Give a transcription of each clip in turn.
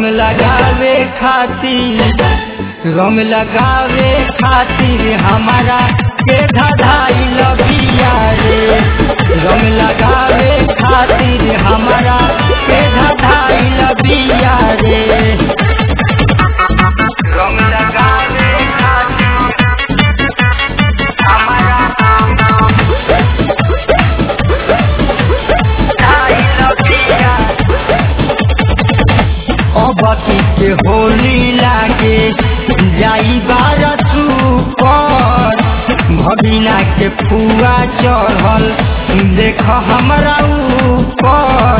लगावे खातिर हमारा के धाधाई लबिया रे। रंग लगावे खातिर हमारा के धाधाई लबिया रे। रंग लगावे खातिर हमारा धाधाई लबिया। अबकी के होली लागे जाई बारसू पर भगिना के फुआ चढ़ल देख हमरा ऊपर।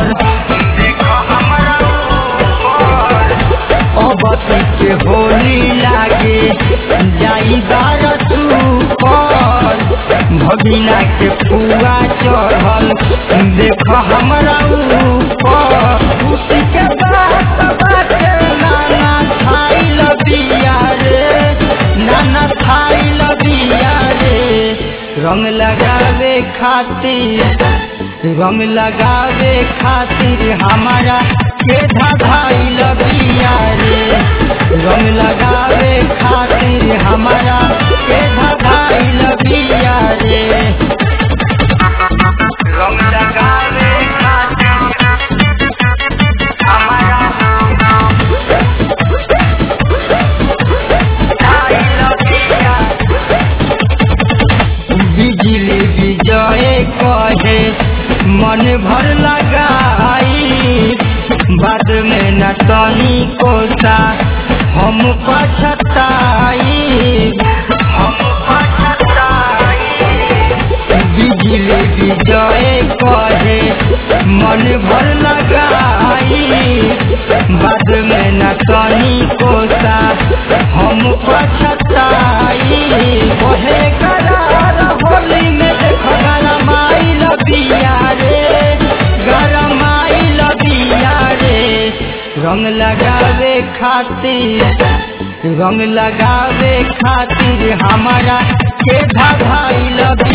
अबकी के होली लागे जाई बारसू पर भगिना के फुआ चढ़ल देख हमरा ऊपर। खुशी के बात बाटे नाना खाई लबिया रे, नाना खाई लबिया रे। रंग लगावे खातिर हमारा के धाधाई लबिया रे। रंग लगावे खातिर हमारा के धाधाई लबिया रे। रंग लगावे खातिर हमारा धाधाई लबिया। बिजली विजय कहे मन भर लगाई बाद में न तनी कोसा हम पछताई। बिजली विजय कहे मन भर लगाई बाद में न तनी कोसा हम पछताई। ओहे करार होली में देख गरमाई लबिया रे, गरमाई लबिया रे। रंग लगावे खातिर हमारा के धाधाई लबिया।